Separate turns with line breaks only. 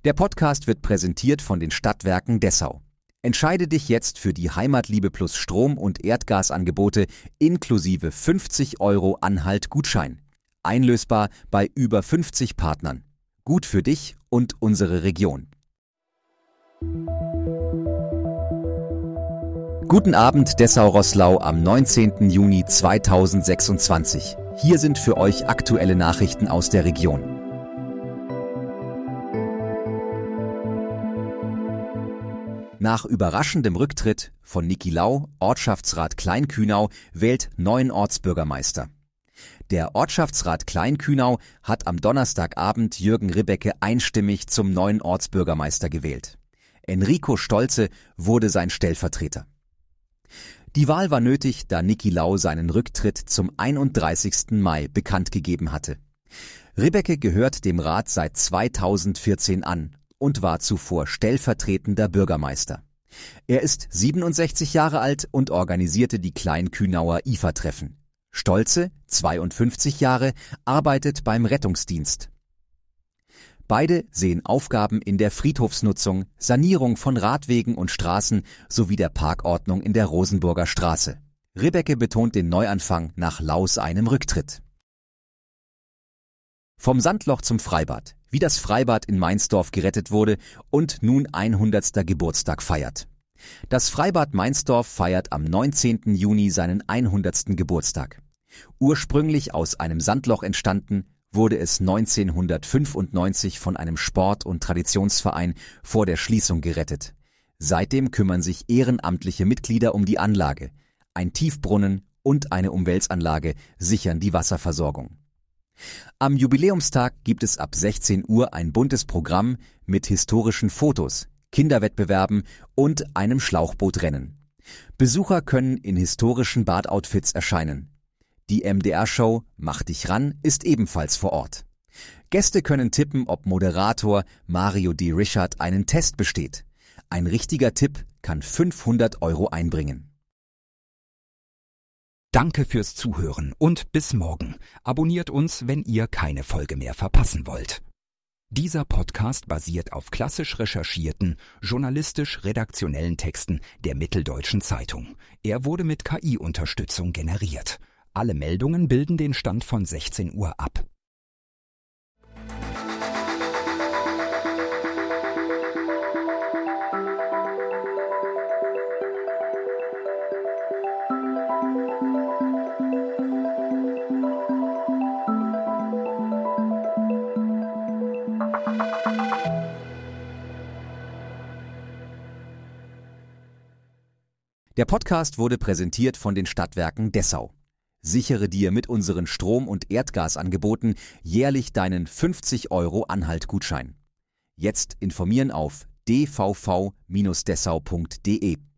Der Podcast wird präsentiert von den Stadtwerken Dessau. Entscheide dich jetzt für die Heimatliebe Plus Strom- und Erdgasangebote inklusive 50 € Anhalt-Gutschein. Einlösbar bei über 50 Partnern. Gut für dich und unsere Region. Guten Abend Dessau-Roßlau am 19. Juni 2026. Hier sind für euch aktuelle Nachrichten aus der Region. Nach überraschendem Rücktritt von Niki Lau, Ortschaftsrat Kleinkühnau, wählt neuen Ortsbürgermeister. Der Ortschaftsrat Kleinkühnau hat am Donnerstagabend Jürgen Ribecke einstimmig zum neuen Ortsbürgermeister gewählt. Enrico Stolze wurde sein Stellvertreter. Die Wahl war nötig, da Niki Lau seinen Rücktritt zum 31. Mai bekannt gegeben hatte. Ribecke gehört dem Rat seit 2014 an und war zuvor stellvertretender Bürgermeister. Er ist 67 Jahre alt und organisierte die Kleinkühnauer IFA-Treffen. Stolze, 52 Jahre, arbeitet beim Rettungsdienst. Beide sehen Aufgaben in der Friedhofsnutzung, Sanierung von Radwegen und Straßen sowie der Parkordnung in der Rosenburger Straße. Ribecke betont den Neuanfang nach Laus einem Rücktritt. Vom Sandloch zum Freibad, wie das Freibad in Meinsdorf gerettet wurde und nun 100. Geburtstag feiert. Das Freibad Meinsdorf feiert am 19. Juni seinen 100. Geburtstag. Ursprünglich aus einem Sandloch entstanden, wurde es 1995 von einem Sport- und Traditionsverein vor der Schließung gerettet. Seitdem kümmern sich ehrenamtliche Mitglieder um die Anlage. Ein Tiefbrunnen und eine Umweltanlage sichern die Wasserversorgung. Am Jubiläumstag gibt es ab 16 Uhr ein buntes Programm mit historischen Fotos, Kinderwettbewerben und einem Schlauchbootrennen. Besucher können in historischen Badoutfits erscheinen. Die MDR-Show Mach dich ran ist ebenfalls vor Ort. Gäste können tippen, ob Moderator Mario D. Richard einen Test besteht. Ein richtiger Tipp kann 500 € einbringen.
Danke fürs Zuhören und bis morgen. Abonniert uns, wenn ihr keine Folge mehr verpassen wollt. Dieser Podcast basiert auf klassisch recherchierten, journalistisch-redaktionellen Texten der Mitteldeutschen Zeitung. Er wurde mit KI-Unterstützung generiert. Alle Meldungen bilden den Stand von 16 Uhr ab.
Der Podcast wurde präsentiert von den Stadtwerken Dessau. Sichere dir mit unseren Strom- und Erdgasangeboten jährlich deinen 50 € Anhalt-Gutschein. Jetzt informieren auf dvv-dessau.de.